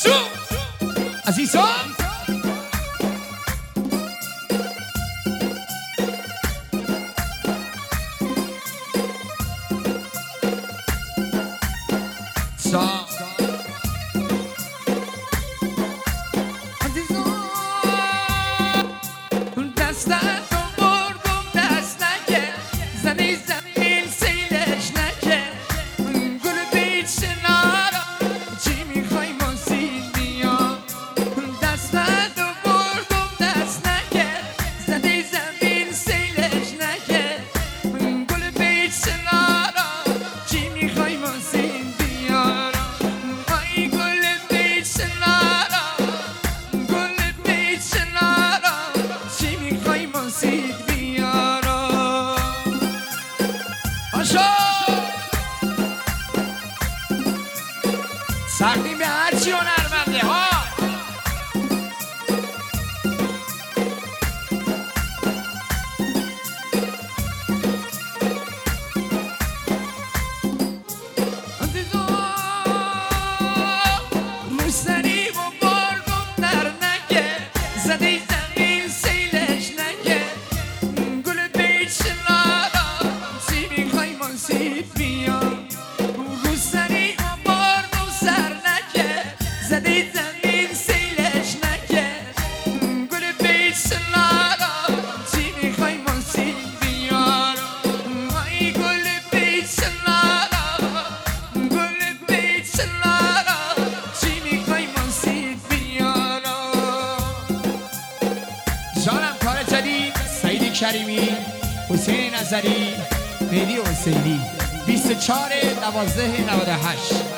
عزیزان سقیم به هرچی هنرمنده ها روسری و بارگم در نگه زده زمین سیلش نگه گل بیت شنارا چی میخوای من سید بیام روسری و بارگم سر نگه زده زمین سیلش نگه گل بیت شنارا چی میخوای من سید بیارم ای گل بیت شنارا گل بیت شنارا چی میخوای من سید بیارم جانم کار جدید سعید کریمی حسین نظری مهدی حسینی 24/12/98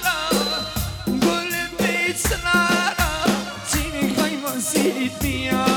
It's an honor, see me, I'm on, see it,